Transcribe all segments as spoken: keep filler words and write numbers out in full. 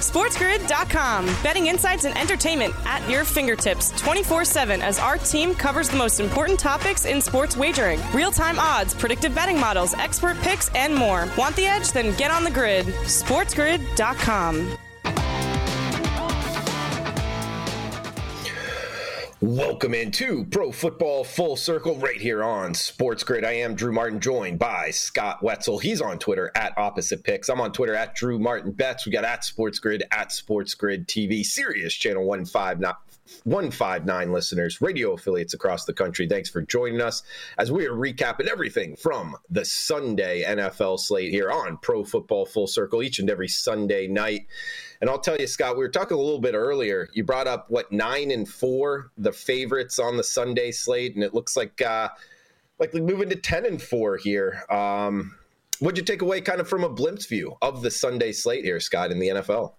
SportsGrid dot com. Betting insights and entertainment at your fingertips twenty-four seven as our team covers the most important topics in sports wagering. Real-time odds, predictive betting models, expert picks, and more. Want the edge? Then get on the grid. SportsGrid dot com. Welcome into Pro Football Full Circle right here on Sports Grid. I am Drew Martin, joined by Scott Wetzel. He's on Twitter at Opposite Picks. I'm on Twitter at Drew Martin Bets. We got at Sports Grid, at Sports Grid T V, Sirius Channel one fifty-nine listeners, radio affiliates across the country. Thanks for joining us as we are recapping everything from the Sunday N F L slate here on Pro Football Full Circle each and every Sunday night. And I'll tell you, Scott, we were talking a little bit earlier. You brought up, what, nine and four, the favorites on the Sunday slate, and it looks like uh, likely moving to ten and four here. Um, what'd you take away kind of from a glimpse view of the Sunday slate here, Scott, in the N F L?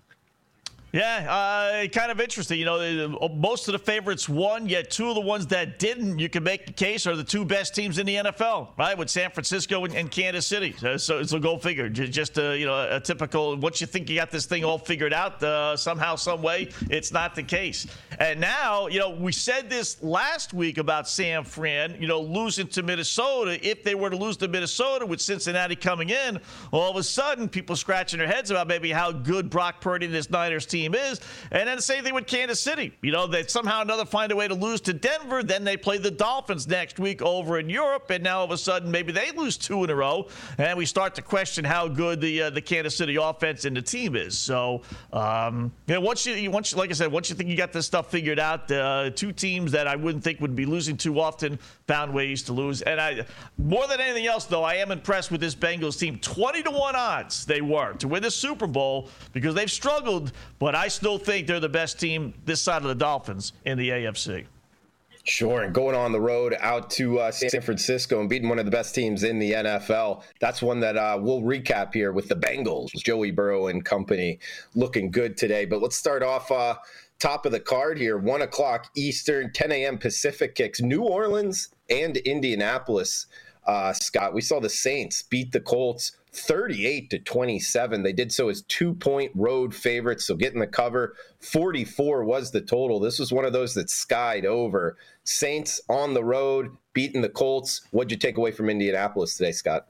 Yeah, uh, kind of interesting. You know, most of the favorites won, yet two of the ones that didn't, you can make the case, are the two best teams in the N F L, right, with San Francisco and, and Kansas City. So, so, so go figure. Just, uh, you know, a typical, once you think you got this thing all figured out, uh, somehow, some way, it's not the case. And now, you know, we said this last week about San Fran, you know, losing to Minnesota. If they were to lose to Minnesota with Cincinnati coming in, all of a sudden, people scratching their heads about maybe how good Brock Purdy and this Niners team is. And then the same thing with Kansas City. You know, they somehow or another find a way to lose to Denver. Then they play the Dolphins next week over in Europe. And now all of a sudden, maybe they lose two in a row. And we start to question how good the uh, the Kansas City offense and the team is. So, um, you know, once you, once you, like I said, once you think you got this stuff figured out, uh, two teams that I wouldn't think would be losing too often found ways to lose. And I, more than anything else, though, I am impressed with this Bengals team. twenty to one odds they were to win the Super Bowl because they've struggled, but I still think they're the best team this side of the Dolphins in the A F C. Sure, and going on the road out to uh, San Francisco and beating one of the best teams in the N F L. That's one that uh, we'll recap here with the Bengals. Joey Burrow and company looking good today. But let's start off uh, top of the card here. one o'clock Eastern, ten a.m. Pacific kicks. New Orleans and Indianapolis. Uh, Scott, we saw the Saints beat the Colts thirty-eight to twenty-seven. They did so as two-point road favorites, so getting the cover. forty-four was the total. This was one of those that skied over. Saints on the road, beating the Colts. What'd you take away from Indianapolis today, Scott?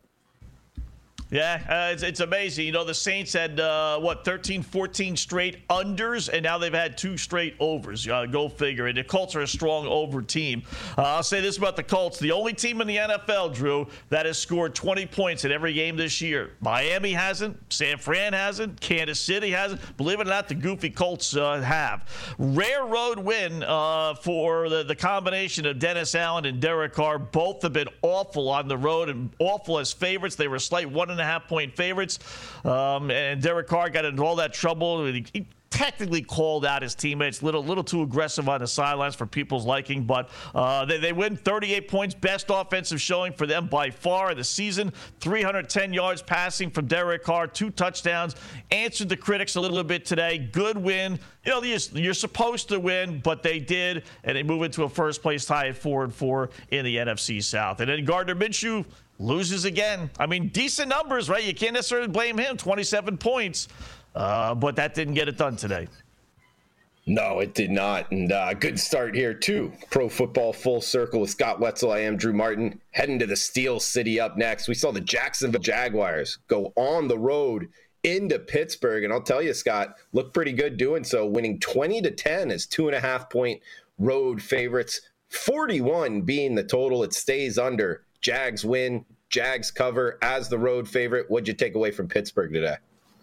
Yeah, uh, it's, it's amazing. You know, the Saints had, uh, what, thirteen, fourteen straight unders, and now they've had two straight overs. Uh, go figure. And the Colts are a strong over team. Uh, I'll say this about the Colts. The only team in the N F L, Drew, that has scored twenty points in every game this year. Miami hasn't. San Fran hasn't. Kansas City hasn't. Believe it or not, the goofy Colts uh, have. Rare road win uh, for the, the combination of Dennis Allen and Derek Carr. Both have been awful on the road and awful as favorites. They were slight one and a half point favorites. Um, and Derek Carr got into all that trouble. He, he technically called out his teammates, little little too aggressive on the sidelines for people's liking, but uh, they, they win thirty-eight points, best offensive showing for them by far in the season. three hundred ten yards passing from Derek Carr, two touchdowns, answered the critics a little bit today. Good win. You know, you're, you're supposed to win, but they did, and they move into a first-place tie at four and four in the N F C South. And then Gardner Minshew loses again. I mean, decent numbers, right? You can't necessarily blame him, twenty-seven points. Uh, but that didn't get it done today. No, it did not. And uh, good start here, too. Pro Football Full Circle with Scott Wetzel. I am Drew Martin. Heading to the Steel City up next. We saw the Jacksonville Jaguars go on the road into Pittsburgh. And I'll tell you, Scott, looked pretty good doing so, winning twenty to ten as two and a half point road favorites. forty-one being the total. It stays under. Jags win. Jags cover as the road favorite. What'd you take away from Pittsburgh today?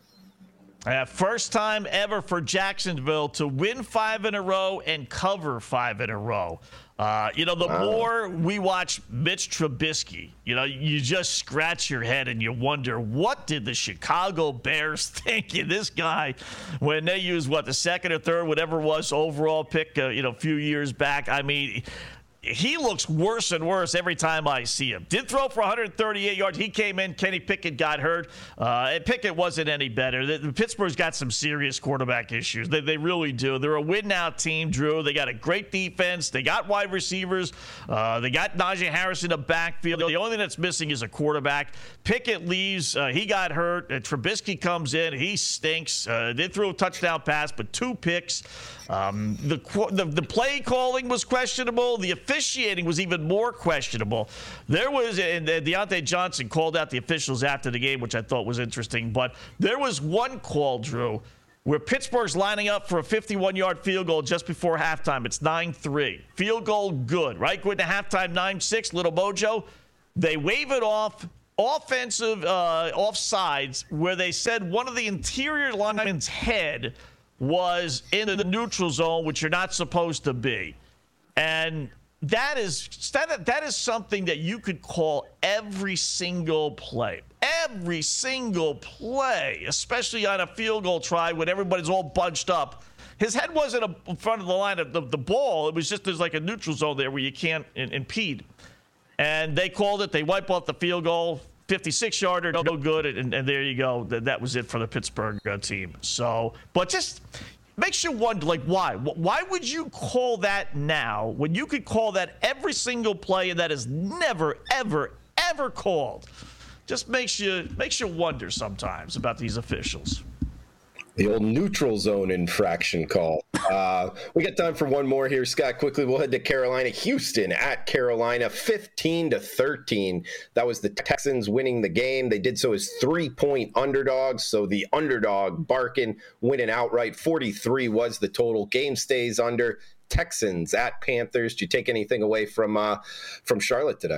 Uh, first time ever for Jacksonville to win five in a row and cover five in a row. Uh, you know, the wow. more we watch Mitch Trubisky, you know, you just scratch your head and you wonder, what did the Chicago Bears think of this guy when they used, what, the second or third, whatever it was, overall pick, uh, you know, a few years back? I mean, he looks worse and worse every time I see him. Did throw for one hundred thirty-eight yards. He came in. Kenny Pickett got hurt. Uh, and Pickett wasn't any better. The, the Pittsburgh's got some serious quarterback issues. They, they really do. They're a win-now team, Drew. They got a great defense. They got wide receivers. Uh, they got Najee Harris in the backfield. The only thing that's missing is a quarterback. Pickett leaves. Uh, he got hurt. Uh, Trubisky comes in. He stinks. Uh, did throw a touchdown pass, but two picks. Um, the, the the play calling was questionable. The officiating was even more questionable. There was, and Deontay Johnson called out the officials after the game, which I thought was interesting. But there was one call, Drew, where Pittsburgh's lining up for a fifty-one-yard field goal just before halftime. It's nine three. Field goal good, right? Going to halftime nine six, little mojo. They wave it off. Offensive uh, offsides, where they said one of the interior linemen's head was in the neutral zone, which you're not supposed to be. And that is that, that is something that you could call every single play. Every single play, especially on a field goal try when everybody's all bunched up. His head wasn't in front of the line of the, the ball. It was just there's like a neutral zone there where you can't in, impede. And they called it. They wipe off the field goal. fifty-six-yarder, no good, and, and there you go. That, that was it for the Pittsburgh uh, team. So, but just makes you wonder, like, why? Why would you call that now when you could call that every single play and that is never, ever, ever called? Just makes you makes you wonder sometimes about these officials. The old neutral zone infraction call. Uh, we got time for one more here, Scott. Quickly, we'll head to Carolina. Houston at Carolina, fifteen to thirteen. That was the Texans winning the game. They did so as three-point underdogs. So the underdog barking, winning outright. forty-three was the total. Game stays under. Texans at Panthers. Did you take anything away from uh, from Charlotte today?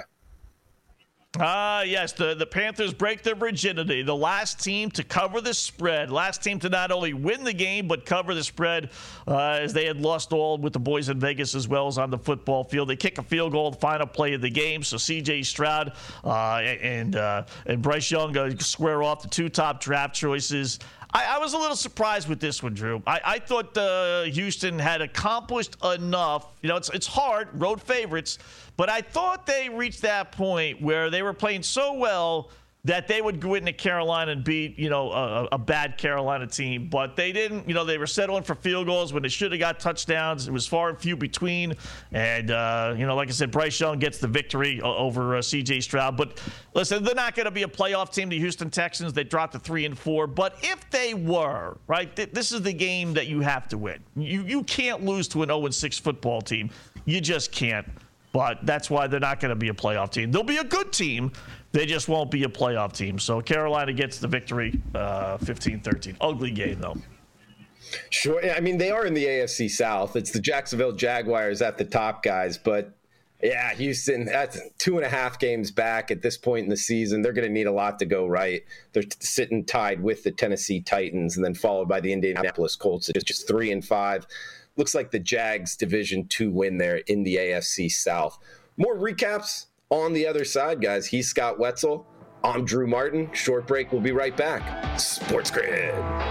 Ah, uh, yes, the, the Panthers break their virginity. The last team to cover the spread. Last team to not only win the game, but cover the spread uh, as they had lost all with the boys in Vegas as well as on the football field. They kick a field goal, the final play of the game. So C J Stroud uh, and, uh, and Bryce Young uh, square off the two top draft choices. I, I was a little surprised with this one, Drew. I, I thought uh, Houston had accomplished enough. You know, it's it's hard, road favorites, but I thought they reached that point where they were playing so well that they would go into Carolina and beat, you know, a, a bad Carolina team. But they didn't. You know, they were settling for field goals when they should have got touchdowns. It was far and few between. And, uh, you know, like I said, Bryce Young gets the victory over uh, C J Stroud. But, listen, they're not going to be a playoff team, the Houston Texans. They dropped to three and four. But if they were, right, th- this is the game that you have to win. You, you can't lose to an oh and six football team. You just can't. But that's why they're not going to be a playoff team. They'll be a good team. They just won't be a playoff team. So Carolina gets the victory, uh, fifteen thirteen. Ugly game, though. Sure. I mean, they are in the A F C South. It's the Jacksonville Jaguars at the top, guys. But, yeah, Houston, that's two and a half games back at this point in the season. They're going to need a lot to go right. They're t- sitting tied with the Tennessee Titans and then followed by the Indianapolis Colts. It's just three and five. Looks like the Jags Division two win there in the A F C South. More recaps on the other side, guys. He's Scott Wetzel. I'm Drew Martin. Short break. We'll be right back. Sports Grid.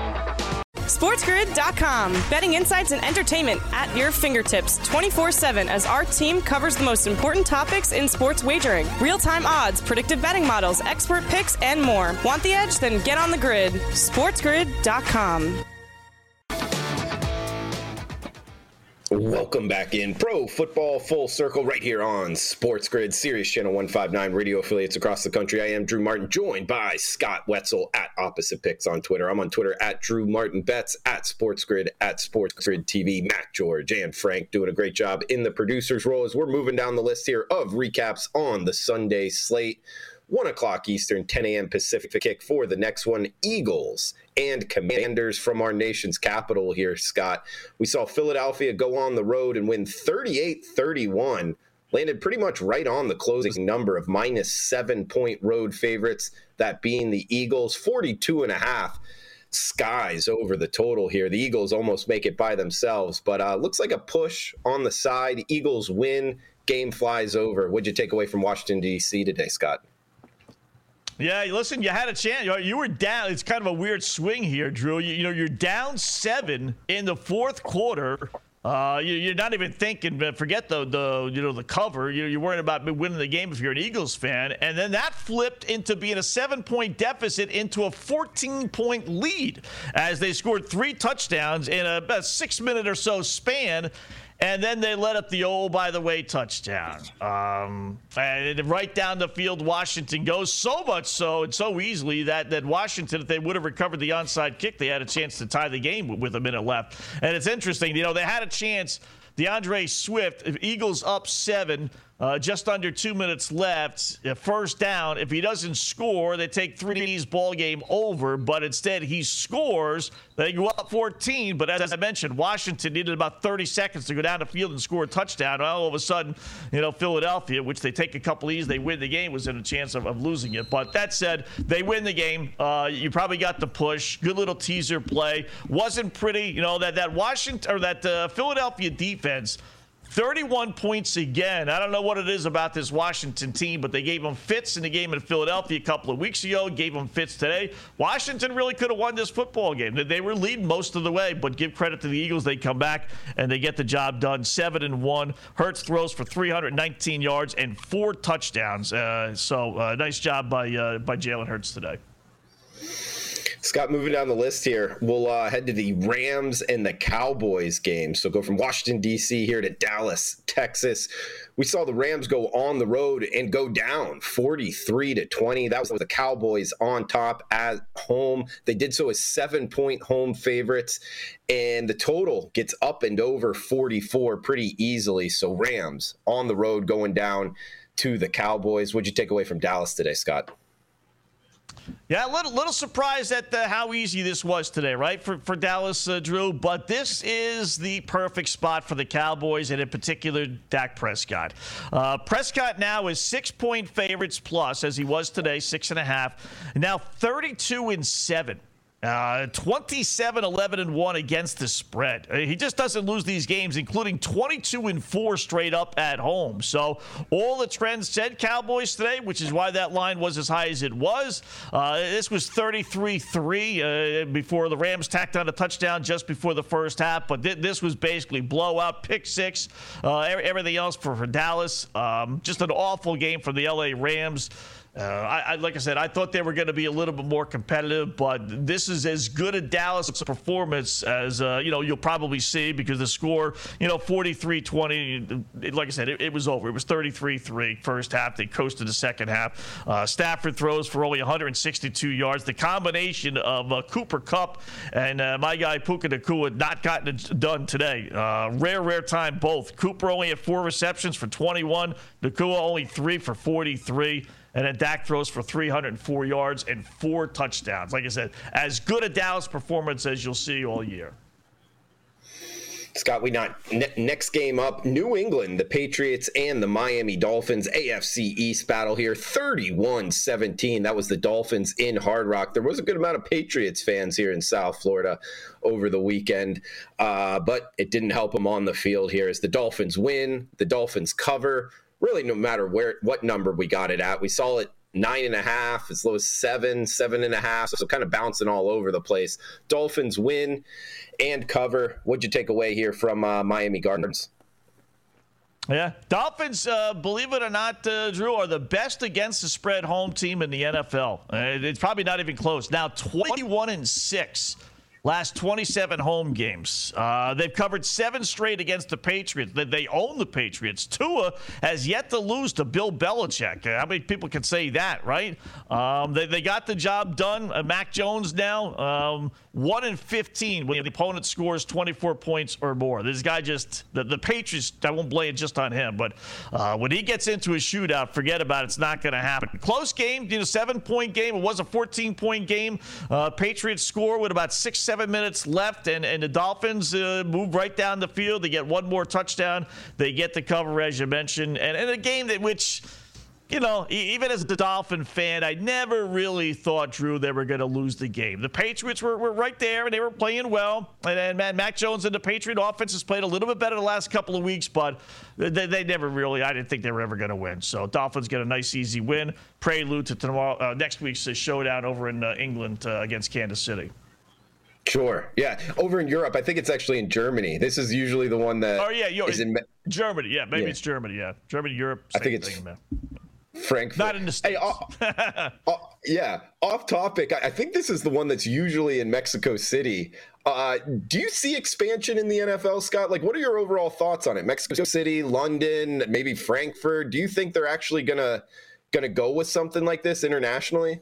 SportsGrid dot com. Betting insights and entertainment at your fingertips twenty-four seven as our team covers the most important topics in sports wagering. Real-time odds, predictive betting models, expert picks, and more. Want the edge? Then get on the grid. SportsGrid dot com. Welcome back in Pro Football Full Circle right here on Sports Grid, Sirius Channel one fifty-nine, radio affiliates across the country. I am Drew Martin, joined by Scott Wetzel at Opposite Picks on Twitter. I'm on Twitter at Drew Martin Betts, at Sports Grid, at Sports Grid T V. Matt, George, and Frank doing a great job in the producer's role as we're moving down the list here of recaps on the Sunday slate. one o'clock Eastern, ten a.m. Pacific kick for the next one. Eagles and Commanders from our nation's capital here, Scott. We saw Philadelphia go on the road and win thirty-eight thirty-one. Landed pretty much right on the closing number of minus seven-point road favorites, that being the Eagles. forty-two and a half skies over the total here. The Eagles almost make it by themselves, but uh, looks like a push on the side. Eagles win, game flies over. What'd you take away from Washington, D C today, Scott? Yeah, listen, you had a chance. You were down. It's kind of a weird swing here, Drew. You, you know, you're down seven in the fourth quarter. Uh, you, you're not even thinking, forget the, the you know the cover. You're, you're worried about winning the game if you're an Eagles fan. And then that flipped into being a seven-point deficit into a fourteen-point lead as they scored three touchdowns in a, a six-minute or so span. And then they let up the, oh, by the way, touchdown. Um, and right down the field, Washington goes, so much so and so easily that, that Washington, if they would have recovered the onside kick, they had a chance to tie the game with a minute left. And it's interesting, you know, they had a chance. DeAndre Swift, Eagles up seven, uh, just under two minutes left, first down. If he doesn't score, they take three D's ball game over, but instead he scores. They go up fourteen, but as I mentioned, Washington needed about thirty seconds to go down the field and score a touchdown. All of a sudden, you know, Philadelphia, which they take a couple E's, they win the game, was in a chance of, of losing it. But that said, they win the game. Uh, you probably got the push. Good little teaser play. Wasn't pretty, you know, that, that Washington or that uh, Philadelphia defense, thirty-one points again. I don't know what it is about this Washington team, but they gave them fits in the game in Philadelphia a couple of weeks ago, gave them fits today. Washington really could have won this football game. They were leading most of the way, but give credit to the Eagles. They come back and they get the job done, seven and one. Hurts throws for three hundred nineteen yards and four touchdowns. Uh, so uh, nice job by, uh, by Jalen Hurts today. Scott, moving down the list here, we'll uh, head to the Rams and the Cowboys game. So go from Washington, D C here to Dallas, Texas. We saw the Rams go on the road and go down forty-three to twenty. That was the Cowboys on top at home. They did so as seven-point home favorites, and the total gets up and over forty-four pretty easily. So Rams on the road going down to the Cowboys. What'd you take away from Dallas today, Scott? Yeah, a little, little surprised at the, how easy this was today, right, for, for Dallas, uh, Drew. But this is the perfect spot for the Cowboys, and in particular, Dak Prescott. Uh, Prescott now is six-point favorites plus, as he was today, six and a half. Now thirty-two and seven. Uh, twenty-seven, eleven, and one against the spread. Uh, he just doesn't lose these games, including twenty-two and four straight up at home. So all the trends said Cowboys today, which is why that line was as high as it was. Uh, this was thirty-three three uh, before the Rams tacked on a touchdown just before the first half. But th- this was basically blowout, pick six, uh, everything else for, for Dallas. Um, just an awful game for the L A Rams. Uh, I, I, like I said, I thought they were going to be a little bit more competitive, but this is as good a Dallas performance as, uh, you know, you'll probably see, because the score, you know, forty-three twenty, like I said, it, it was over. It was thirty-three three first half. They coasted the second half. Uh, Stafford throws for only one hundred sixty-two yards. The combination of uh, Cooper Kupp and uh, my guy Puka Nacua not gotten it done today. Uh, rare, rare time both. Cooper only had four receptions for twenty-one. Nacua only three for forty-three. And then Dak throws for three hundred four yards and four touchdowns. Like I said, as good a Dallas performance as you'll see all year. Scott, we not ne- next game up, New England, the Patriots and the Miami Dolphins, A F C East battle here, thirty-one seventeen. That was the Dolphins in Hard Rock. There was a good amount of Patriots fans here in South Florida over the weekend, uh, but it didn't help them on the field here as the Dolphins win, the Dolphins cover. Really, no matter where, what number we got it at, we saw it nine and a half, as low as seven, seven and a half. So kind of bouncing all over the place. Dolphins win and cover. What'd you take away here from uh, Miami Gardens? Yeah, Dolphins, uh, believe it or not, uh, Drew, are the best against the spread home team in the N F L. Uh, it's probably not even close. Now twenty-one and six. Last twenty-seven home games. Uh, they've covered seven straight against the Patriots. They, they own the Patriots. Tua has yet to lose to Bill Belichick. How many people can say that, right? Um, they, they got the job done. Uh, Mac Jones now, um, one and fifteen when the opponent scores twenty-four points or more. This guy just, the, the Patriots, I won't blame it just on him, but uh, when he gets into a shootout, forget about it. It's not going to happen. Close game, you know, seven-point game. It was a fourteen-point game. Uh, Patriots score with about six, seven minutes left, and, and the Dolphins uh, move right down the field. They get one more touchdown. They get the cover, as you mentioned. And in a game that which, you know, even as a Dolphin fan, I never really thought, Drew, they were going to lose the game. The Patriots were, were right there, and they were playing well. And then man, Mac Jones and the Patriot offense has played a little bit better the last couple of weeks, but they, they never really, I didn't think they were ever going to win. So Dolphins get a nice, easy win. Prelude to tomorrow, uh, next week's showdown over in uh, England uh, against Kansas City. Sure. Yeah. Over in Europe, I think it's actually in Germany. This is usually the one that oh, yeah, is in Germany. Yeah, maybe yeah. it's Germany. Yeah. Germany, Europe. I think it's thing, Frankfurt. Not in the States. Hey, uh, uh, yeah. Off topic. I think this is the one that's usually in Mexico City. Uh, do you see expansion in the N F L, Scott? Like, what are your overall thoughts on it? Mexico City, London, maybe Frankfurt. Do you think they're actually gonna gonna go with something like this internationally?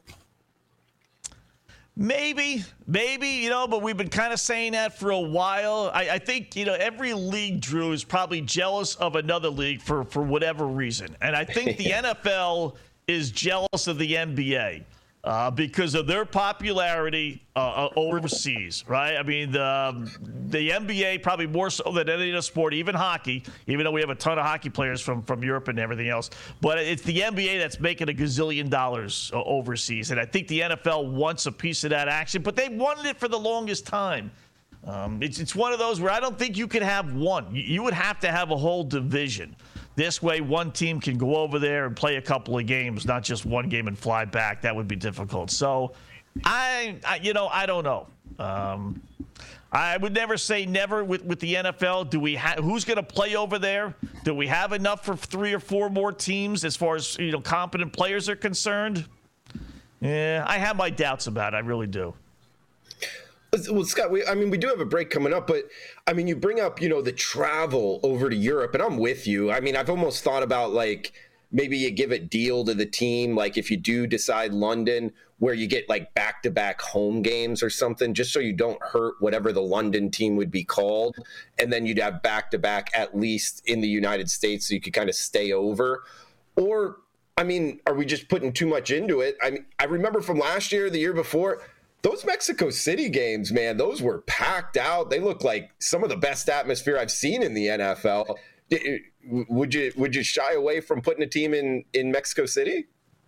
Maybe, maybe, you know, but we've been kind of saying that for a while. I, I think, you know, every league, Drew, is probably jealous of another league for, for whatever reason. And I think the N F L is jealous of the N B A uh, because of their popularity uh, overseas, right? I mean, the, the N B A probably more so than any other sport, even hockey, even though we have a ton of hockey players from, from Europe and everything else. But it's the N B A that's making a gazillion dollars uh, overseas. And I think the N F L wants a piece of that action, but they wanted it for the longest time. Um, it's, it's one of those where I don't think you can have one. You, you would have to have a whole division. This way, one team can go over there and play a couple of games, not just one game and fly back. That would be difficult. So, I, I you know, I don't know. Um, I would never say never with, with the N F L. Do we ha- who's going to play over there? Do we have enough for three or four more teams as far as, you know, competent players are concerned? Yeah, I have my doubts about it. I really do. Well, Scott, we, I mean, we do have a break coming up, but I mean, you bring up, you know, the travel over to Europe, and I'm with you. I mean, I've almost thought about like maybe you give a deal to the team, like if you do decide London, where you get like back-to-back home games or something, just so you don't hurt whatever the London team would be called, and then you'd have back-to-back at least in the United States, so you could kind of stay over. Or, I mean, are we just putting too much into it? I mean, I remember from last year, the year before. Those Mexico City games, man, those were packed out. They look like some of the best atmosphere I've seen in the N F L. Would you would you shy away from putting a team in, in Mexico City?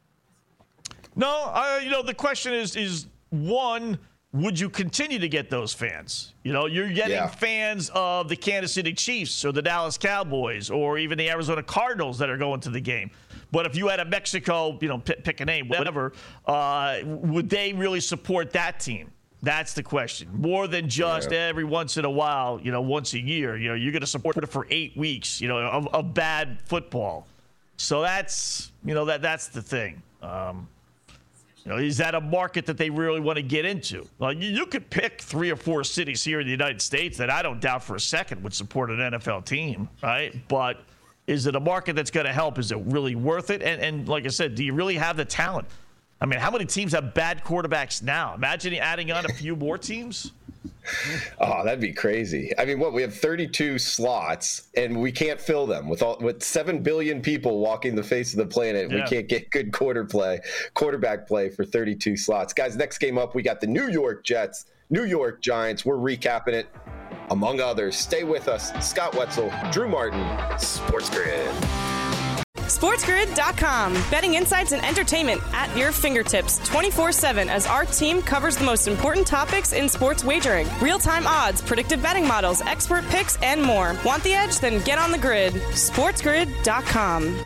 No, uh, you know, the question is, is one, would you continue to get those fans? You know, you're getting yeah. fans of the Kansas City Chiefs or the Dallas Cowboys or even the Arizona Cardinals that are going to the game. But if you had a Mexico, you know, pick, pick a name, whatever, uh, would they really support that team? That's the question. More than just yeah. every once in a while, you know, once a year, you know, you're going to support it for eight weeks, you know, of, of bad football. So that's, you know, that that's the thing. Um, you know, is that a market that they really want to get into? Like, you, you could pick three or four cities here in the United States that I don't doubt for a second would support an N F L team, right? But is it a market that's going to help? Is it really worth it? And, and like I said, do you really have the talent? I mean, how many teams have bad quarterbacks now? Imagine adding on a few more teams. Oh, that'd be crazy. I mean, what, we have thirty-two slots, and we can't fill them with all with seven billion people walking the face of the planet. Yeah. We can't get good quarter play, quarterback play for thirty-two slots. Guys, next game up, we got the New York Jets, New York Giants. We're recapping it, among others. Stay with us. Scott Wetzel, Drew Martin, Sports Grid. SportsGrid dot com. Betting insights and entertainment at your fingertips twenty-four seven as our team covers the most important topics in sports wagering. Real-time odds, predictive betting models, expert picks, and more. Want the edge? Then get on the grid. SportsGrid dot com.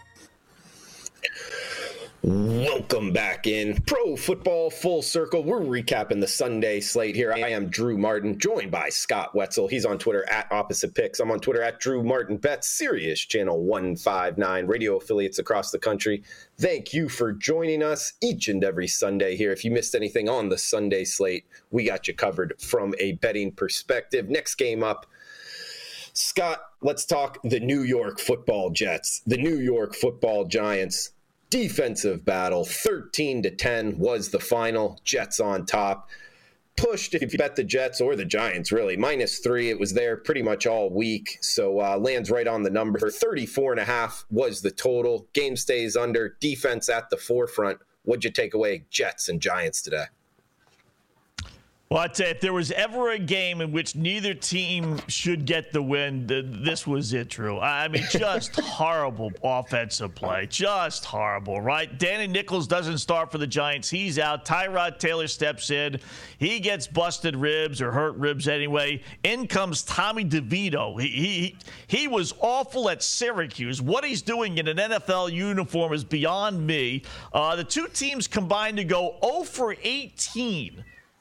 Welcome back in Pro Football Full Circle. We're recapping the Sunday slate here. I am Drew Martin, joined by Scott Wetzel. He's on Twitter at Opposite Picks. I'm on Twitter at Drew Martin Bets, Sirius Channel one fifty-nine, radio affiliates across the country. Thank you for joining us each and every Sunday here. If you missed anything on the Sunday slate, we got you covered from a betting perspective. Next game up, Scott, let's talk the New York Football Jets, the New York Football Giants. Defensive battle, thirteen to ten was the final. Jets on top. Pushed if you bet the Jets or the Giants, really. Minus three, it was there pretty much all week. So uh, lands right on the number. thirty-four and a half was the total. Game stays under. Defense at the forefront. What'd you take away, Jets and Giants today? Well, I'd say if there was ever a game in which neither team should get the win, this was it, Drew. I mean, just horrible offensive play. Just horrible, right? Danny Nichols doesn't start for the Giants. He's out. Tyrod Taylor steps in. He gets busted ribs or hurt ribs anyway. In comes Tommy DeVito. He, he, he was awful at Syracuse. What he's doing in an N F L uniform is beyond me. Uh, the two teams combined to go zero for eighteen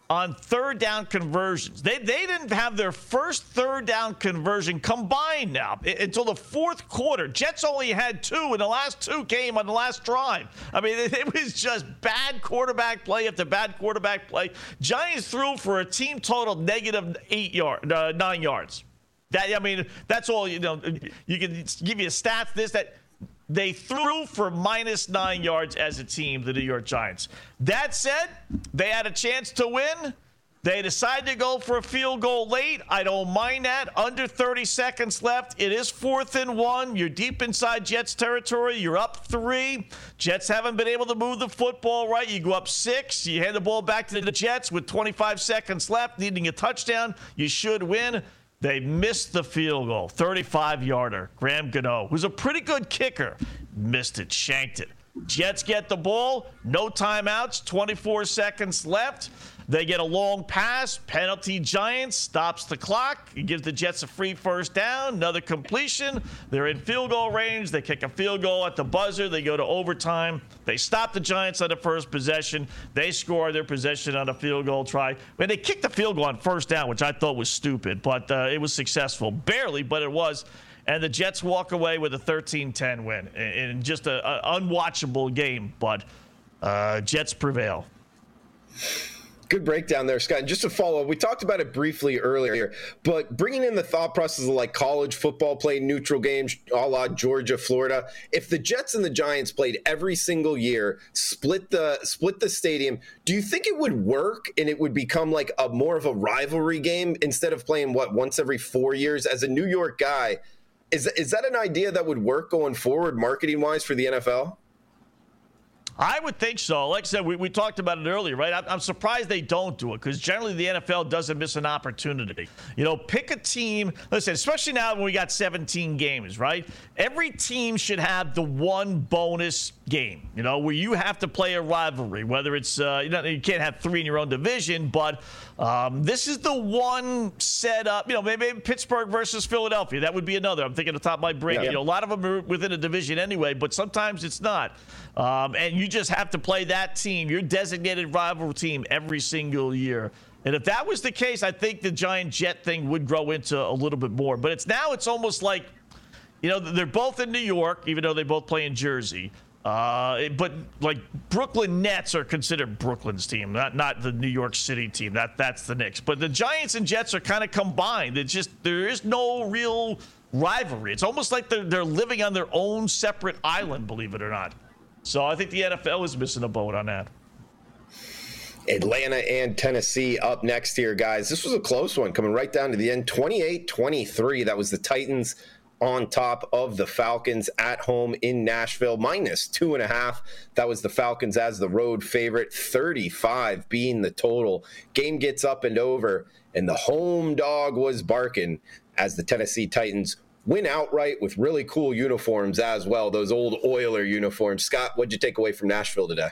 on third down conversions. They they didn't have their first third down conversion combined now until the fourth quarter. Jets only had two, and the last two came on the last drive. I mean, it, it was just bad quarterback play after bad quarterback play. Giants threw for a team total negative eight yard, uh, nine yards. That I mean, that's all. You know, you can give you a stats. This that. They threw for minus nine yards as a team, the New York Giants. That said, they had a chance to win. They decided to go for a field goal late. I don't mind that. Under thirty seconds left. It is fourth and one. You're deep inside Jets territory. You're up three. Jets haven't been able to move the football right. You go up six. You hand the ball back to the Jets with twenty-five seconds left, needing a touchdown. You should win. They missed the field goal, thirty-five-yarder. Graham Gano, who's a pretty good kicker, missed it, shanked it. Jets get the ball, no timeouts, twenty-four seconds left. They get a long pass, penalty Giants, stops the clock. He gives the Jets a free first down, another completion. They're in field goal range. They kick a field goal at the buzzer. They go to overtime. They stop the Giants on the first possession. They score their possession on a field goal try. I mean, they kicked the field goal on first down, which I thought was stupid, but uh, it was successful. Barely, but it was. And the Jets walk away with a thirteen ten win in just an unwatchable game, but uh, Jets prevail. Good breakdown there, Scott. And just to follow up, we talked about it briefly earlier, but bringing in the thought process of like college football playing neutral games, a la Georgia, Florida. If the Jets and the Giants played every single year, split the split the stadium, do you think it would work and it would become like a more of a rivalry game instead of playing what once every four years? As a New York guy, is is that an idea that would work going forward, marketing wise, for the N F L? I would think so. Like I said, we, we talked about it earlier, right? I'm, I'm surprised they don't do it because generally the N F L doesn't miss an opportunity. You know, pick a team. Listen, especially now when we got seventeen games, right? Every team should have the one bonus game, you know, where you have to play a rivalry, whether it's, uh, you know, you can't have three in your own division, but um, this is the one setup, you know, maybe, maybe Pittsburgh versus Philadelphia. That would be another. I'm thinking off the top of my brain. Yeah. You know, a lot of them are within a division anyway, but sometimes it's not. Um, and you just have to play that team, your designated rival team, every single year. And if that was the case, I think the Giant Jet thing would grow into a little bit more. But it's now it's almost like, you know, they're both in New York, even though they both play in Jersey. Uh, but like Brooklyn Nets are considered Brooklyn's team, not not the New York City team. That that's the Knicks. But the Giants and Jets are kind of combined. It's just there is no real rivalry. It's almost like they're they're living on their own separate island, believe it or not. So I think the N F L is missing a boat on that. Atlanta and Tennessee up next here, guys. This was a close one coming right down to the end. twenty-eight twenty-three. That was the Titans on top of the Falcons at home in Nashville. Minus two and a half. That was the Falcons as the road favorite. thirty-five being the total. Game gets up and over, and the home dog was barking as the Tennessee Titans win outright with really cool uniforms as well, those old Oiler uniforms. Scott, what'd you take away from Nashville today?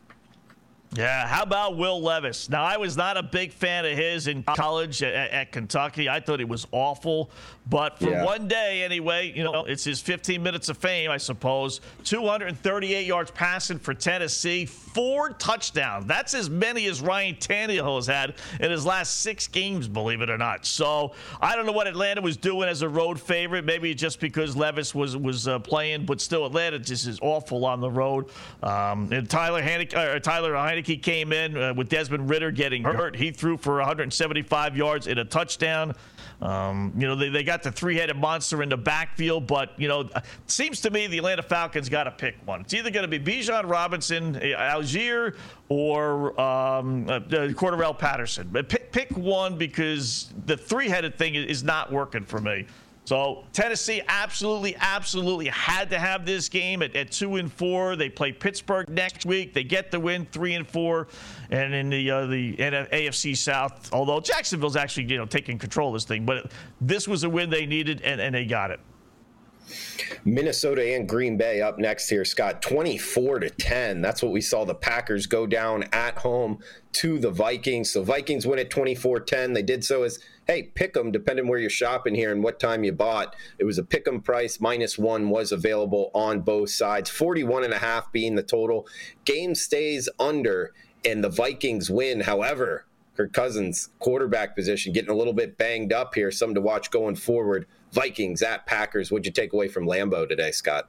Yeah, how about Will Levis? Now, I was not a big fan of his in college at, at Kentucky. I thought he was awful. But for yeah. one day, anyway, you know, it's his fifteen minutes of fame, I suppose. two hundred thirty-eight yards passing for Tennessee, four touchdowns. That's as many as Ryan Tannehill has had in his last six games, believe it or not. So I don't know what Atlanta was doing as a road favorite. Maybe just because Levis was was uh, playing, but still, Atlanta just is awful on the road. Um, and Tyler Heinicke, uh, Tyler Heinicke came in uh, with Desmond Ridder getting hurt. He threw for one hundred seventy-five yards and a touchdown. Um, you know, they, they got the three-headed monster in the backfield, but, you know, it seems to me the Atlanta Falcons got to pick one. It's either going to be Bijan Robinson, Algier, or um, uh, Cordarrelle Patterson. But pick, pick one because the three-headed thing is not working for me. So Tennessee absolutely, absolutely had to have this game at, at two and four. They play Pittsburgh next week. They get the win, three and four, and in the uh, the A F C South. Although Jacksonville's actually you know taking control of this thing, but this was a win they needed, and, and they got it. Minnesota and Green Bay up next here, Scott. twenty-four to ten. That's what we saw the Packers go down at home to the Vikings. So Vikings win at twenty-four ten. They did so as, hey, pick them, depending where you're shopping here and what time you bought. It was a pick 'em price. Minus one was available on both sides. forty-one and a half being the total. Game stays under, and the Vikings win. However, Kirk Cousins, quarterback position, getting a little bit banged up here. Something to watch going forward. Vikings at Packers. What'd you take away from Lambeau today, Scott?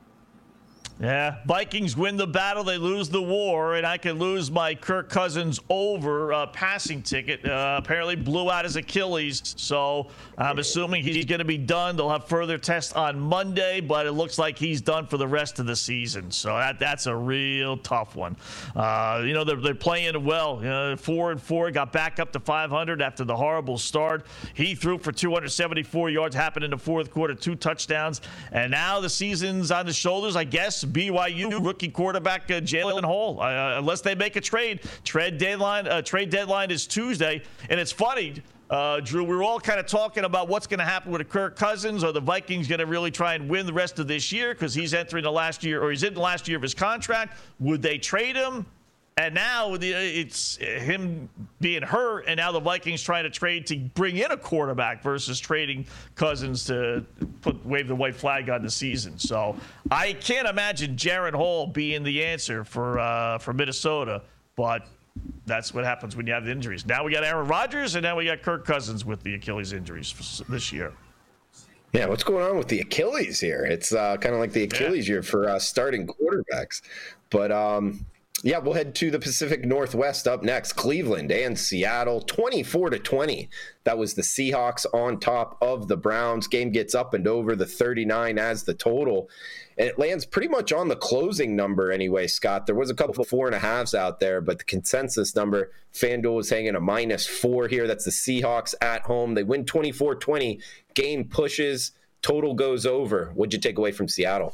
Yeah, Vikings win the battle, they lose the war, and I can lose my Kirk Cousins over uh, passing ticket. Uh, apparently blew out his Achilles, so I'm assuming he's going to be done. They'll have further tests on Monday, but it looks like he's done for the rest of the season. So that that's a real tough one. Uh, you know, they're, they're playing well. You know, four and four, got back up to five hundred after the horrible start. He threw for two hundred seventy-four yards, happened in the fourth quarter, two touchdowns, and now the season's on the shoulders, I guess. B Y U rookie quarterback uh, Jalen Hall. Uh, unless they make a trade, trade deadline. Uh, trade deadline is Tuesday, and it's funny, uh, Drew. We were all kind of talking about what's going to happen with Kirk Cousins. Are the Vikings going to really try and win the rest of this year because he's entering the last year, or he's in the last year of his contract? Would they trade him? And now it's him being hurt, and now the Vikings trying to trade to bring in a quarterback versus trading Cousins to put wave the white flag on the season. So I can't imagine Jaren Hall being the answer for uh, for Minnesota, but that's what happens when you have the injuries. Now we got Aaron Rodgers, and now we got Kirk Cousins with the Achilles injuries this year. Yeah, what's going on with the Achilles here? It's uh, kind of like the Achilles yeah. year for uh, starting quarterbacks. But um yeah, we'll head to the Pacific Northwest up next. Cleveland and Seattle, twenty-four to twenty. That was the Seahawks on top of the Browns. Game gets up and over the thirty-nine as the total. And it lands pretty much on the closing number anyway, Scott. There was a couple of four and a halves out there, but the consensus number, FanDuel was hanging a minus four here. That's the Seahawks at home. They win twenty-four twenty. Game pushes, total goes over. What'd you take away from Seattle?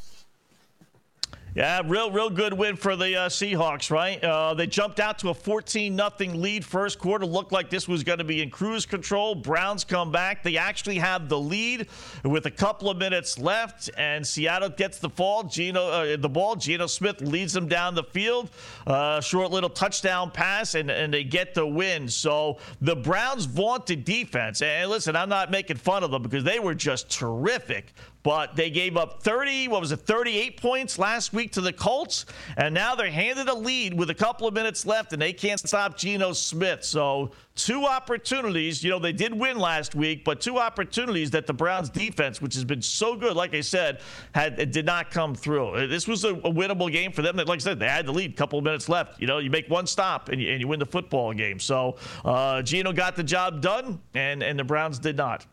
Yeah, real, real good win for the uh, Seahawks, right? Uh, they jumped out to a fourteen nothing lead first quarter. Looked like this was going to be in cruise control. Browns come back. They actually have the lead with a couple of minutes left, and Seattle gets the ball. Geno, uh, the ball. Geno Smith leads them down the field. Uh, short little touchdown pass, and, and they get the win. So the Browns' vaunted defense, and listen, I'm not making fun of them because they were just terrific. But they gave up thirty, what was it, thirty-eight points last week to the Colts, and now they're handed a lead with a couple of minutes left, and they can't stop Geno Smith. So two opportunities, you know, they did win last week, but two opportunities that the Browns defense, which has been so good, like I said, had it did not come through. This was a, a winnable game for them. Like I said, they had the lead, a couple of minutes left. You know, you make one stop, and you, and you win the football game. So uh, Geno got the job done, and, and the Browns did not.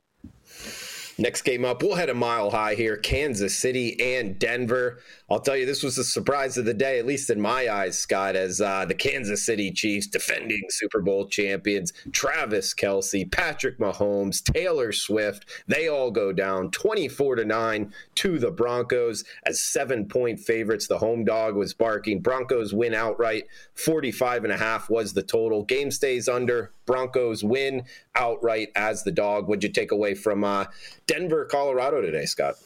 Next game up, we'll head a mile high here. Kansas City and Denver. I'll tell you, this was the surprise of the day, at least in my eyes, Scott, as uh, the Kansas City Chiefs, defending Super Bowl champions, Travis Kelce, Patrick Mahomes, Taylor Swift, they all go down twenty-four to nine to the Broncos as seven-point favorites. The home dog was barking. Broncos win outright. forty-five and a half was the total. Game stays under. Broncos win outright as the dog. What'd you take away from uh, Denver, Colorado today, Scott?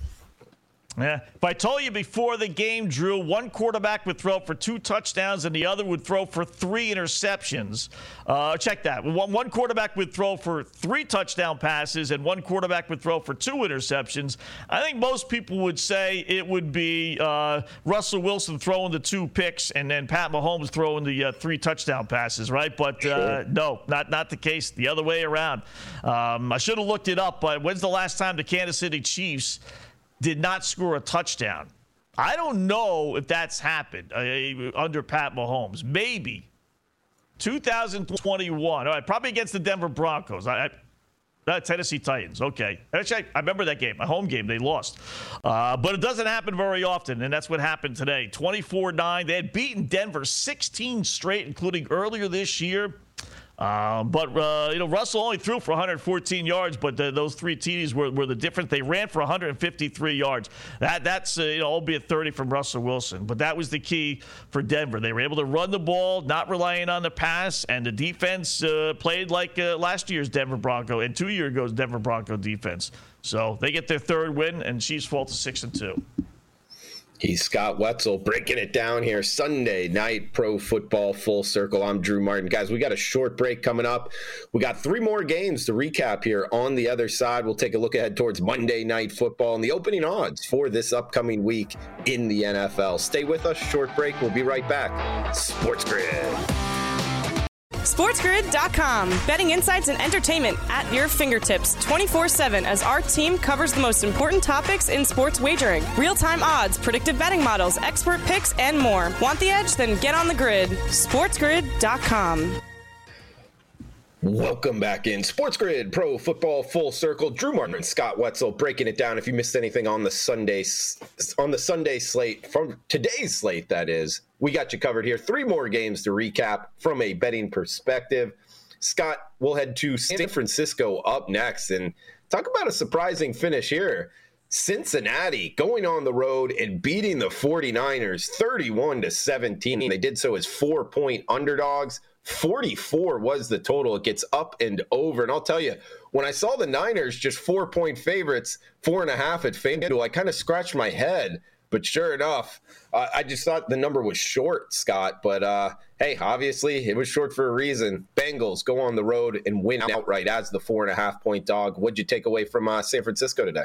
Yeah. If I told you before the game, Drew, one quarterback would throw for two touchdowns and the other would throw for three interceptions. Uh, check that. One, one quarterback would throw for three touchdown passes and one quarterback would throw for two interceptions. I think most people would say it would be uh, Russell Wilson throwing the two picks and then Pat Mahomes throwing the uh, three touchdown passes, right? But uh, no, not, not the case. The other way around. Um, I should have looked it up, but when's the last time the Kansas City Chiefs did not score a touchdown? I don't know if that's happened uh, under Pat Mahomes. Maybe. two thousand twenty-one. All right, probably against the Denver Broncos. I, I, uh, Tennessee Titans. Okay. Actually, I remember that game. My home game, they lost. Uh, but it doesn't happen very often, and that's what happened today. twenty-four nine. They had beaten Denver sixteen straight, including earlier this year. Um, but, uh, you know, Russell only threw for one hundred fourteen yards, but the, those three T Ds were, were the difference. They ran for one hundred fifty-three yards. That That's, uh, you know, albeit thirty from Russell Wilson. But that was the key for Denver. They were able to run the ball, not relying on the pass, and the defense uh, played like uh, last year's Denver Bronco and two years ago's Denver Bronco defense. So they get their third win, and Chiefs fall to six and two. He's Scott Wetzel breaking it down here. Sunday night pro football full circle. I'm Drew Martin. Guys, we got a short break coming up. We got three more games to recap here on the other side. We'll take a look ahead towards Monday Night Football and the opening odds for this upcoming week in the N F L. Stay with us. Short break. We'll be right back. Sports Grid. SportsGrid dot com. Betting insights and entertainment at your fingertips twenty-four seven as our team covers the most important topics in sports wagering. Real-time odds, predictive betting models, expert picks, and more. Want the edge? Then get on the grid. SportsGrid dot com. Welcome back in Sports Grid Pro Football Full Circle. Drew Martin and Scott Wetzel breaking it down. If you missed anything on the Sunday on the Sunday slate, from today's slate, that is, we got you covered here. Three more games to recap from a betting perspective. Scott, we'll head to San Francisco up next and talk about a surprising finish here. Cincinnati going on the road and beating the 49ers thirty-one to seventeen. They did so as four-point underdogs. forty-four was the total. It gets up and over. And I'll tell you, when I saw the Niners just four-point favorites, four and a half at FanDuel, I kind of scratched my head. But sure enough, uh, I just thought the number was short, Scott. But, uh, hey, obviously it was short for a reason. Bengals go on the road and win outright as the four-and-a-half-point dog. What'd you take away from uh, San Francisco today?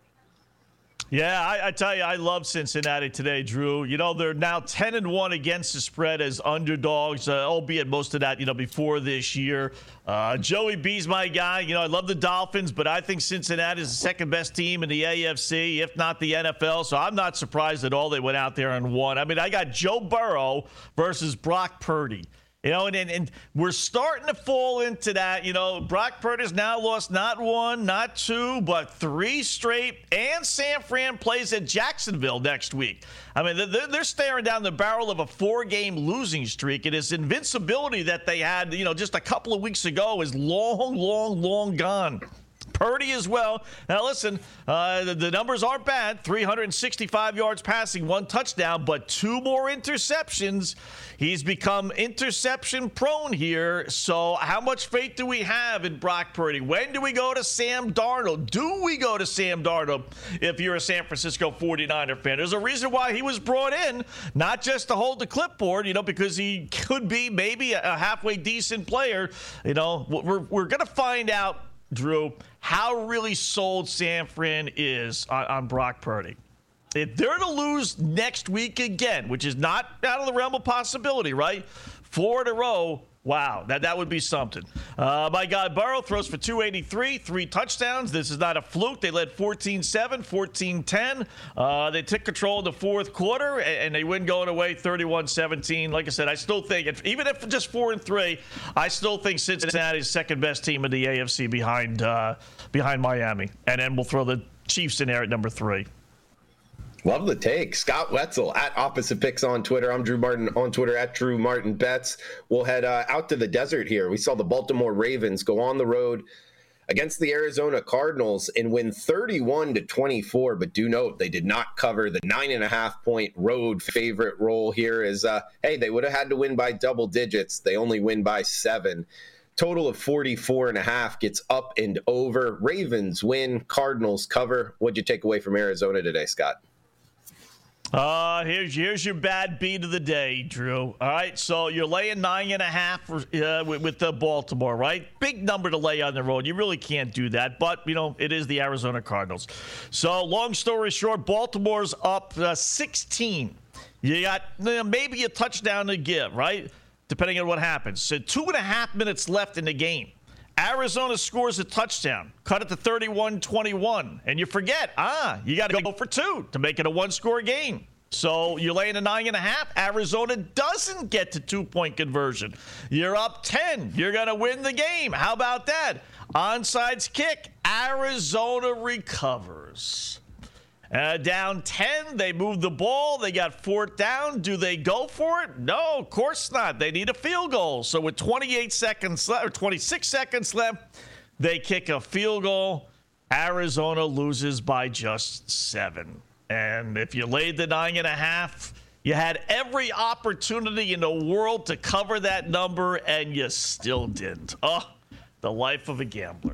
Yeah, I, I tell you, I love Cincinnati today, Drew. You know, they're now ten and one against the spread as underdogs, uh, albeit most of that, you know, before this year. Uh, Joey B's my guy. You know, I love the Dolphins, but I think Cincinnati is the second best team in the A F C, if not the N F L. So I'm not surprised at all they went out there and won. I mean, I got Joe Burrow versus Brock Purdy. You know, and, and we're starting to fall into that. You know, Brock Purdy's now lost not one, not two, but three straight. And San Fran plays at Jacksonville next week. I mean, they're, they're staring down the barrel of a four-game losing streak. And his invincibility that they had, you know, just a couple of weeks ago is long, long, long gone. Purdy as well. Now, listen, uh, the, the numbers aren't bad. three hundred sixty-five yards passing, one touchdown, but two more interceptions. He's become interception prone here. So how much faith do we have in Brock Purdy? When do we go to Sam Darnold? Do we go to Sam Darnold if you're a San Francisco forty-niner fan? There's a reason why he was brought in, not just to hold the clipboard, you know, because he could be maybe a halfway decent player. You know, we're, we're going to find out, Drew, how really sold San Fran is on, on Brock Purdy. If they're to lose next week again, which is not out of the realm of possibility, right? Four in a row, wow, that, that would be something. Uh, my guy Burrow throws for two eighty-three, three touchdowns. This is not a fluke. They led fourteen seven, fourteen ten. Uh, they took control in the fourth quarter, and, and they win going away thirty-one seventeen. Like I said, I still think, if, even if just four and three, I still think Cincinnati is second best team in the A F C behind uh, behind Miami. And then we'll throw the Chiefs in there at number three. Love the take. Scott Wetzel at Opposite Picks on Twitter. I'm Drew Martin on Twitter at Drew Martin Bets. We'll head uh, out to the desert here. We saw the Baltimore Ravens go on the road against the Arizona Cardinals and win thirty-one to twenty-four. But do note, they did not cover the nine and a half point road favorite role here. As uh, hey, they would have had to win by double digits. They only win by seven. Total of forty-four and a half gets up and over. Ravens win, Cardinals cover. What'd you take away from Arizona today, Scott? Uh, here's here's your bad beat of the day, Drew. All right, so you're laying nine and a half uh, with, with the Baltimore, right? Big number to lay on the road. You really can't do that, but you know it is the Arizona Cardinals. So long story short, Baltimore's up uh, sixteen. You got uh, maybe a touchdown to give, right? Depending on what happens. So two and a half minutes left in the game. Arizona scores a touchdown, cut it to thirty-one twenty-one, and you forget, ah, you got to go for two to make it a one-score game. So you're laying a nine and a half. Arizona doesn't get to two-point conversion. You're up ten. You're going to win the game. How about that? Onside kick. Arizona recovers. Uh, down ten, they move the ball. They got fourth down. Do they go for it? No, of course not. They need a field goal. So with twenty-eight seconds left, or twenty-six seconds left, they kick a field goal. Arizona loses by just seven. And if you laid the nine and a half, you had every opportunity in the world to cover that number, and you still didn't. Oh, the life of a gambler.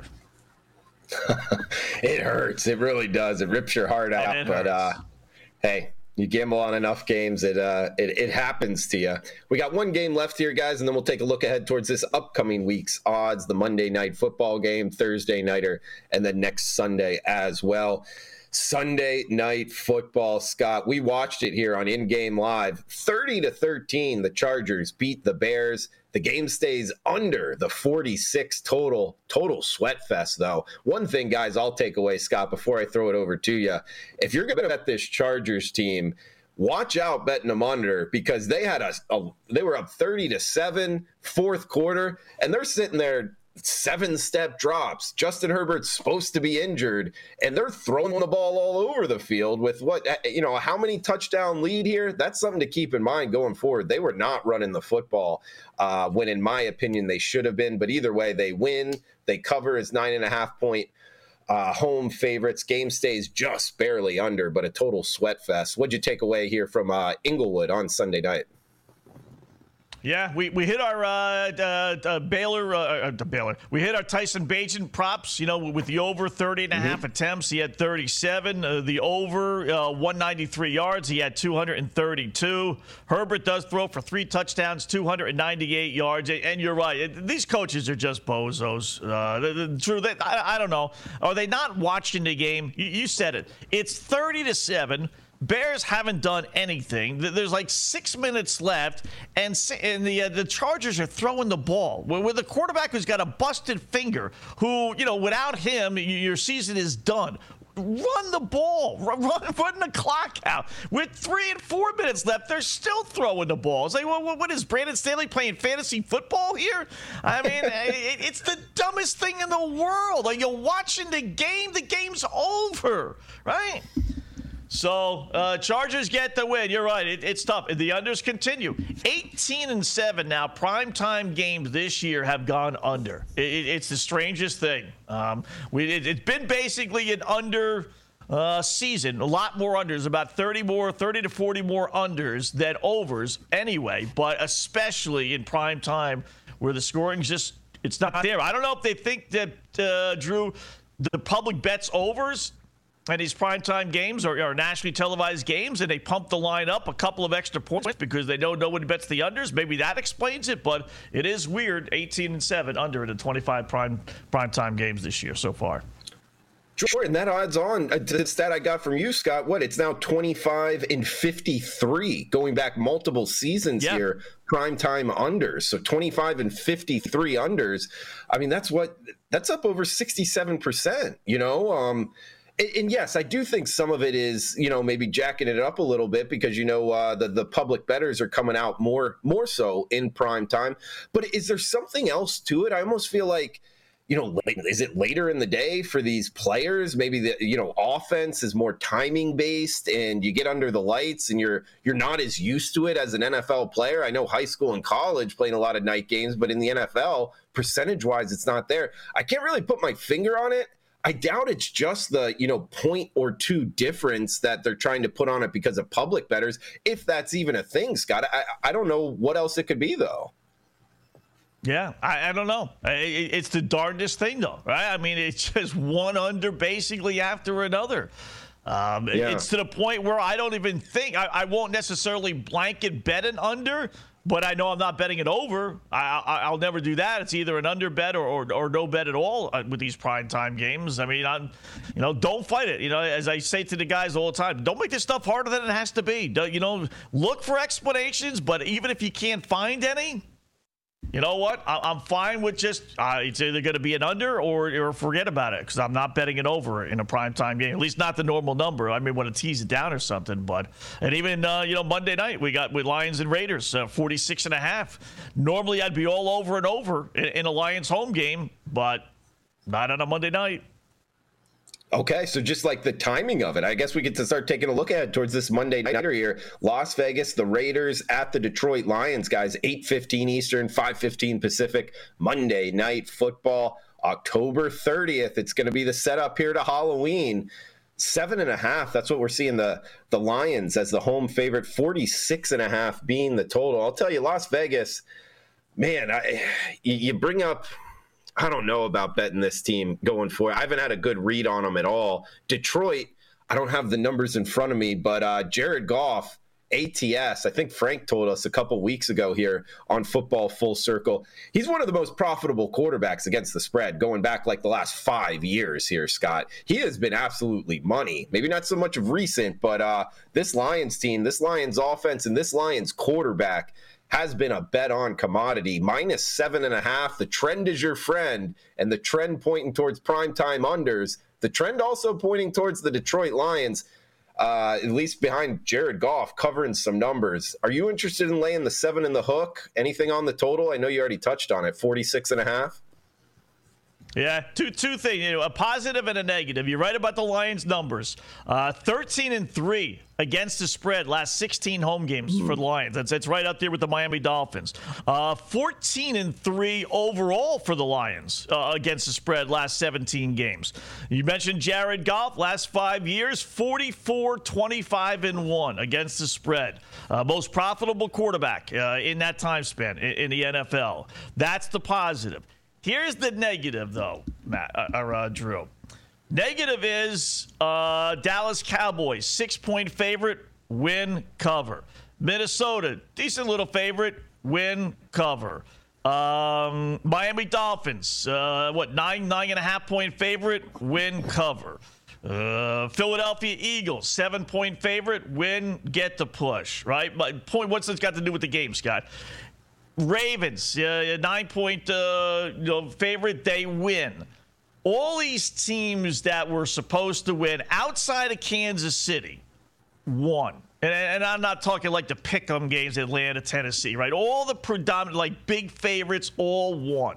It hurts. It really does. It rips your heart out. But uh, hey, you gamble on enough games, it, uh, it it happens to you. We got one game left here, guys, and then we'll take a look ahead towards this upcoming week's odds, the Monday night football game, Thursday nighter, and then next Sunday as well. Sunday night football, Scott. We watched it here on In Game Live. thirty to thirteen, the Chargers beat the Bears. The game stays under the forty-six total. Total sweat fest, though. One thing, guys, I'll take away, Scott, before I throw it over to you. If you're going to bet this Chargers team, watch out betting them under, because they had a, a they were up thirty to seven fourth quarter, and they're sitting there seven step drops. Justin Herbert's supposed to be injured, and they're throwing the ball all over the field with what, you know, how many touchdown lead here? That's something to keep in mind going forward. They were not running the football uh, when, in my opinion, they should have been. But either way, they win. They cover as nine and a half point uh, home favorites. Game stays just barely under, but a total sweat fest. What'd you take away here from uh, Inglewood on Sunday night? Yeah, we, we hit our uh, uh, uh, Baylor, uh, uh, Baylor. We hit our Tyson Bagent props, you know, with the over thirty and a half mm-hmm. attempts. He had thirty-seven. Uh, the over, uh, one ninety-three yards. He had two thirty-two. Herbert does throw for three touchdowns, two ninety-eight yards. And you're right. These coaches are just bozos. Uh, true. They, I, I don't know. Are they not watching the game? You, you said it. It's thirty to seven. Bears haven't done anything. There's like six minutes left, and and the uh, the Chargers are throwing the ball with a quarterback who's got a busted finger. Who, you know, without him, your season is done. Run the ball, run, run the clock out. With three and four minutes left, they're still throwing the ball. It's like, what, what is Brandon Staley playing fantasy football here? I mean, it, it's the dumbest thing in the world. Like, you're watching the game, the game's over, right? So, uh, Chargers get the win. You're right. It, it's tough. The unders continue. eighteen and seven now. Primetime games this year have gone under. It, it, it's the strangest thing. Um, we, it, it's been basically an under uh, season. A lot more unders. About thirty more, thirty to forty more unders than overs anyway. But especially in prime time where the scoring's just, it's not there. I don't know if they think that, uh, Drew, the public bets overs and these primetime games are, are nationally televised games, and they pump the line up a couple of extra points because they know nobody bets the unders. Maybe that explains it, but it is weird. eighteen and seven under in the twenty-five prime primetime games this year so far. Jordan, that odds on, the stat I got from you, Scott, what, it's now twenty-five and fifty-three, going back multiple seasons yeah. here, primetime unders. So twenty-five and fifty-three unders. I mean, that's what, that's up over sixty-seven percent, you know? Um, And, and yes, I do think some of it is, you know, maybe jacking it up a little bit because, you know, uh, the, the public bettors are coming out more more so in prime time. But is there something else to it? I almost feel like, you know, is it later in the day for these players? Maybe the, you know, offense is more timing based and you get under the lights and you're you're not as used to it as an N F L player. I know high school and college playing a lot of night games, but in the N F L, percentage wise, it's not there. I can't really put my finger on it. I doubt it's just the, you know, point or two difference that they're trying to put on it because of public bettors, if that's even a thing, Scott. I, I don't know what else it could be, though. Yeah, I, I don't know. It, it's the darndest thing, though, right? I mean, it's just one under basically after another. Um, yeah. It's to the point where I don't even think, I, I won't necessarily blanket bet an under, but I know I'm not betting it over. I, I, I'll never do that. It's either an under bet or, or, or no bet at all with these primetime games. I mean, I'm, you know, don't fight it. You know, as I say to the guys all the time, don't make this stuff harder than it has to be. Don't, you know, look for explanations, but even if you can't find any, you know what? I, I'm fine with just uh, it's either going to be an under or, or forget about it because I'm not betting it over in a primetime game. At least not the normal number. I mean, want to tease it down or something. But and even uh, you know Monday night we got with Lions and Raiders uh, forty-six and a half. Normally I'd be all over and over in, in a Lions home game, but not on a Monday night. Okay, so just like the timing of it, I guess we get to start taking a look at it towards this Monday nighter here. Las Vegas, the Raiders at the Detroit Lions, guys, eight fifteen Eastern, five fifteen Pacific, Monday Night Football, October thirtieth. It's going to be the setup here to Halloween. Seven and a half, that's what we're seeing the, the Lions as the home favorite, forty-six and a half being the total. I'll tell you, Las Vegas, man, I, you bring up... I don't know about betting this team going forward. I haven't had a good read on them at all. Detroit, I don't have the numbers in front of me, but uh, Jared Goff, A T S, I think Frank told us a couple weeks ago here on Football Full Circle, he's one of the most profitable quarterbacks against the spread going back like the last five years here, Scott. He has been absolutely money. Maybe not so much of recent, but uh, this Lions team, this Lions offense, and this Lions quarterback has been a bet on commodity. Minus seven and a half. The trend is your friend, and the trend pointing towards primetime unders. The trend also pointing towards the Detroit Lions, uh, at least behind Jared Goff, covering some numbers. Are you interested in laying the seven in the hook? Anything on the total? I know you already touched on it, forty-six and a half. Yeah, two two things, you know, a positive and a negative. You're right about the Lions' numbers. Uh, thirteen and three against the spread last sixteen home games mm. for the Lions. That's it's right up there with the Miami Dolphins. Uh, fourteen and three overall for the Lions uh, against the spread last seventeen games. You mentioned Jared Goff, last five years, forty-four, twenty-five and one against the spread. Uh, most profitable quarterback uh, in that time span in, in the N F L. That's the positive. Here's the negative, though, Matt, uh, or uh, Drew. Negative is uh, Dallas Cowboys, six-point favorite, win, cover. Minnesota, decent little favorite, win, cover. Um, Miami Dolphins, uh, what, nine, nine and a half point favorite, win, cover. Uh, Philadelphia Eagles, seven-point favorite, win, get the push, right? But point, what's this got to do with the game, Scott? Ravens, uh, nine-point uh, you know, favorite, they win. All these teams that were supposed to win outside of Kansas City won. And, and I'm not talking like the pick-em games, Atlanta, Tennessee, right? All the predominant, like, big favorites all won.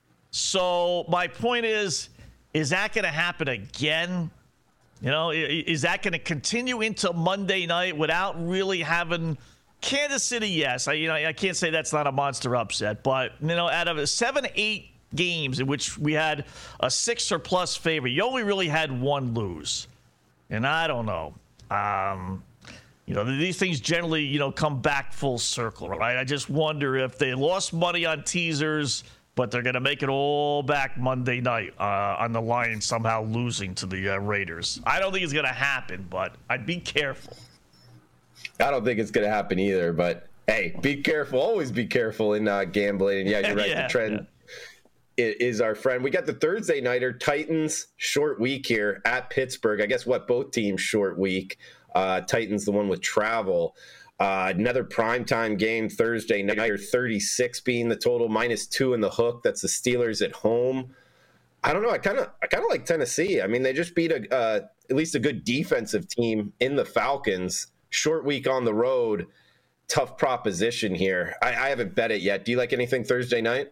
So my point is, is that going to happen again? You know, is that going to continue into Monday night without really having – Kansas City, yes. I, you know, I can't say that's not a monster upset, but, you know, out of seven, eight games in which we had a six or plus favorite, you only really had one lose. And I don't know. Um, you know, these things generally, you know, come back full circle, right? I just wonder if they lost money on teasers, but they're going to make it all back Monday night uh, on the Lions somehow losing to the uh, Raiders. I don't think it's going to happen, but I'd be careful. I don't think it's going to happen either, but hey, be careful. Always be careful in uh, gambling. And yeah, you're right. yeah, the trend yeah. is our friend. We got the Thursday nighter, Titans, short week here at Pittsburgh. I guess what, both teams short week. Uh, Titans, the one with travel. Uh, another primetime game Thursday nighter, thirty-six being the total, minus two in the hook. That's the Steelers at home. I don't know. I kind of, I kind of like Tennessee. I mean, they just beat a uh, at least a good defensive team in the Falcons. Short week on the road, tough proposition here. I, I haven't bet it yet. Do you like anything Thursday night?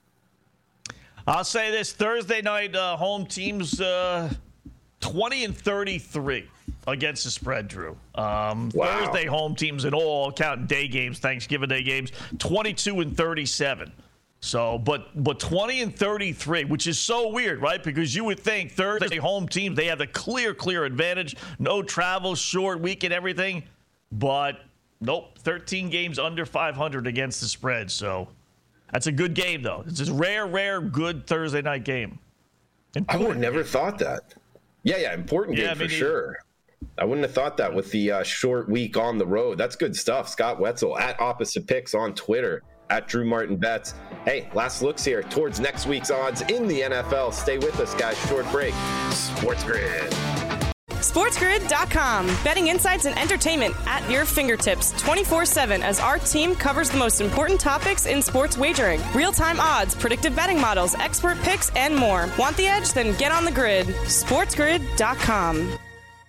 I'll say this: Thursday night uh, home teams uh, twenty and thirty-three against the spread. Drew, um, wow. Thursday home teams in all, counting day games, Thanksgiving Day games, twenty-two and thirty-seven. So, but but twenty and thirty-three, which is so weird, right? Because you would think Thursday home teams, they have the clear, clear advantage. No travel, short week and everything. But nope, thirteen games under five hundred against the spread. So that's a good game, though. It's a rare, rare, good Thursday night game. Important I would have never thought that. Yeah, yeah, important yeah, game for sure. I wouldn't have thought that with the uh, short week on the road. That's good stuff. Scott Wetzel at Opposite Picks on Twitter. At Drew Martin Bets. Hey, last looks here towards next week's odds in the N F L. Stay with us, guys. Short break. Sports Grid. SportsGrid dot com. Betting insights and entertainment at your fingertips twenty-four seven as our team covers the most important topics in sports wagering. Real-time odds, predictive betting models, expert picks, and more. Want the edge? Then get on the grid. SportsGrid dot com.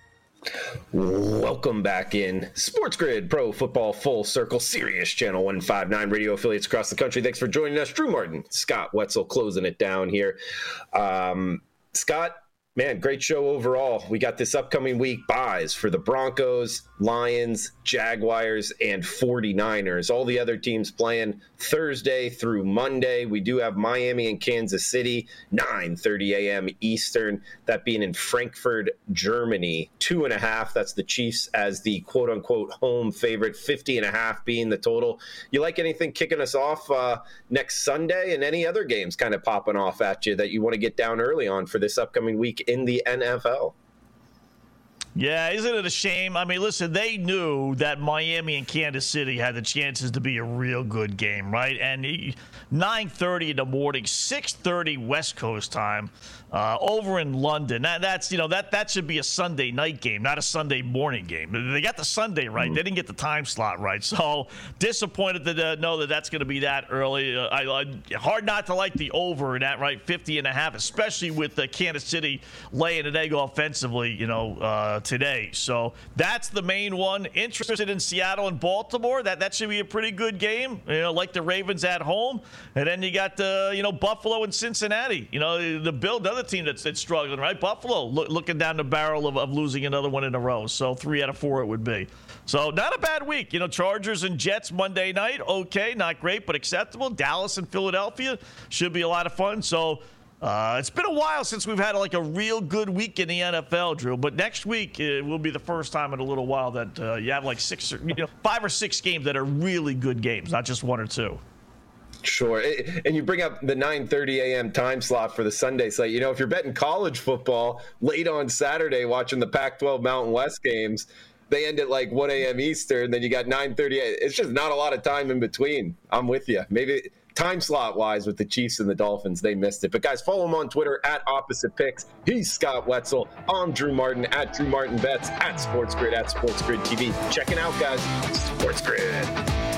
Welcome back in Sports Grid Pro Football Full Circle Sirius Channel one fifty-nine radio affiliates across the country. Thanks for joining us. Drew Martin, Scott Wetzel closing it down here. Um, Scott, man, great show overall. We got this upcoming week buys for the Broncos, Lions, Jaguars, and forty-niners. All the other teams playing Thursday through Monday. We do have Miami and Kansas City, nine thirty a.m. Eastern. That being in Frankfurt, Germany. Two and a half. That's the Chiefs as the quote-unquote home favorite. fifty and a half being the total. You like anything kicking us off uh, next Sunday, and any other games kind of popping off at you that you want to get down early on for this upcoming week in the N F L? Yeah, isn't it a shame? I mean, listen, they knew that Miami and Kansas City had the chances to be a real good game, right? And nine thirty in the morning, six thirty West Coast time, uh, over in London. That, that's, you know, that, that should be a Sunday night game, not a Sunday morning game. They got the Sunday right. Mm-hmm. They didn't get the time slot right. So disappointed to uh, know that that's going to be that early. Uh, I, I, hard not to like the over in that, right? fifty and a half, especially with uh, Kansas City laying an egg offensively, you know, uh, today. So that's the main one. Interested in Seattle and Baltimore. That that should be a pretty good game, you know, like the Ravens at home. And then you got the, you know, Buffalo and Cincinnati. You know, the Bill, another team that's, that's struggling, right? Buffalo look, looking down the barrel of, of losing another one in a row. So three out of four it would be. So not a bad week. You know, Chargers and Jets Monday night. Okay, not great, but acceptable. Dallas and Philadelphia should be a lot of fun. So Uh, it's been a while since we've had like a real good week in the N F L, Drew. But next week it will be the first time in a little while that uh, you have like six, or, you know, five or six games that are really good games, not just one or two. Sure. And you bring up the nine thirty a.m. time slot for the Sunday slate. You know, if you're betting college football late on Saturday watching the Pac twelve Mountain West games, they end at like one a.m. Eastern. Then you got nine thirty. It's just not a lot of time in between. I'm with you. Maybe time slot wise with the Chiefs and the Dolphins, they missed it. But guys, follow him on Twitter at Opposite Picks. He's Scott Wetzel. I'm Drew Martin at Drew Martin Bets, at Sports Grid, at Sports Grid T V. Checking out, guys. Sports Grid.